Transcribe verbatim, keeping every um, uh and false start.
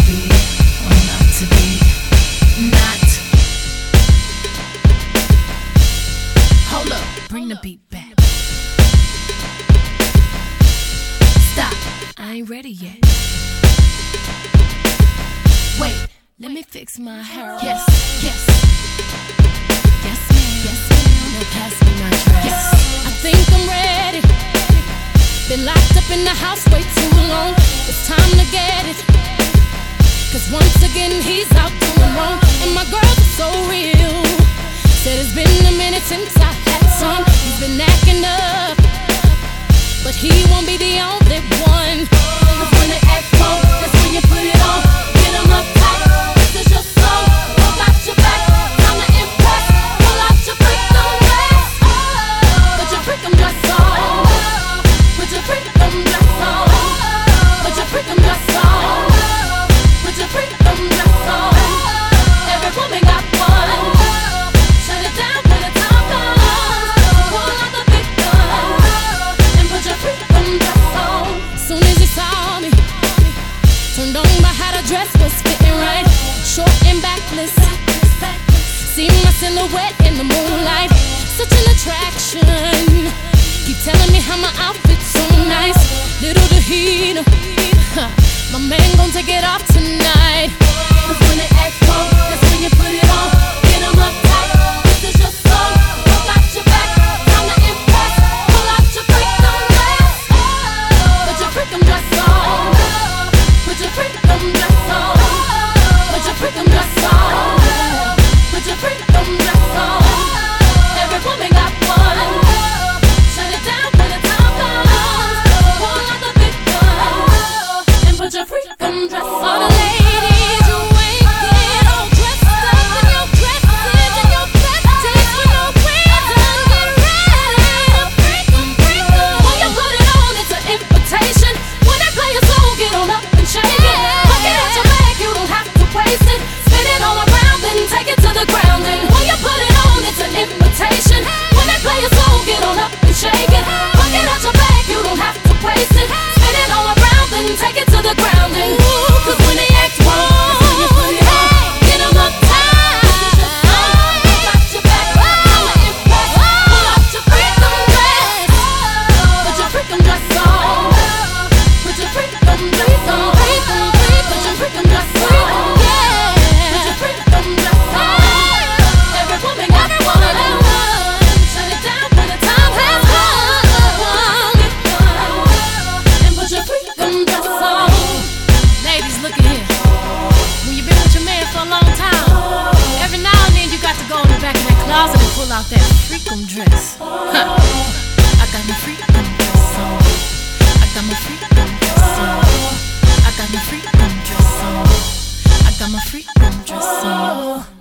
be or not to be. Not. Hold up, bring the beat back. Stop, I ain't ready yet. Wait, let me fix my hair. Yes, yes. Yes, ma'am. Yes, ma'am. Now pass me my dress. Yes, I think I'm ready. Been locked up in the house way too long. It's time to get it. Cause once again he's out doing wrong. And my girls are so real. Said it's been a minute since I had some. He's been acting up, but he won't be the only one. Cause when they act wrong, that's when you put it on. Get him up tight, this is your song. Pull out your back, time to impress. Pull out your freakum dress. Put your freakum dress on. Put your freakum dress on. Put your freakum dress on. Put your freakum dress on. Every woman got one. Shut it down when the time comes. Pull out the big gun and put your freakum dress on. Soon as he saw me, turned on my how the dress was fitting right, short and backless. See my silhouette in the moonlight, such an attraction. Keep telling me how my outfit's so nice. Little did he know, my man gon' take it off tonight. Cause when they act wrong, that's when you put it on. Get him up tight, this is your song. Pull out your back, time to impress. Pull out your freakum dress. Put your freakum dress on. Put your freakum dress on. Put your freakum dress on. Put your freakum dress on. Every woman got one. Shut it down when the time comes. Pull out the big gun and put your freakum dress on. All the ladies, you ain't get all dressed up in your dresses and your besties with no reason. Get ready to freakum, freakum. When you put it on, it's an invitation. When they play a song, get on up and shake it. Look it at your bag, you don't have to waste it. Spin it all around and take it to the ground. And when you put it on, it's an invitation. When they play a song, get on up and shake it. Look it at your bag, you don't have to waste it. Spin it all around and take it to the ground. And cause when they act wrong, that's when you put it on. Get 'em up tight. This is your song. Pull out your back, time to impress. Pull out your freakum dress. Put your freakum dress on. Put your freakum dress on. Put your freakum dress on. Put your freakum dress on. Every woman got one. Shut it down when the time has come. And put your freakum dress on. Ladies, look at here. When you've been with your man for a long time, every now and then you got to go in the back of that closet and pull out that freakum dress. Huh. I got my freakum dress on. I got my freakum dress on. I got my freakum dress on. I got my freakum dress on.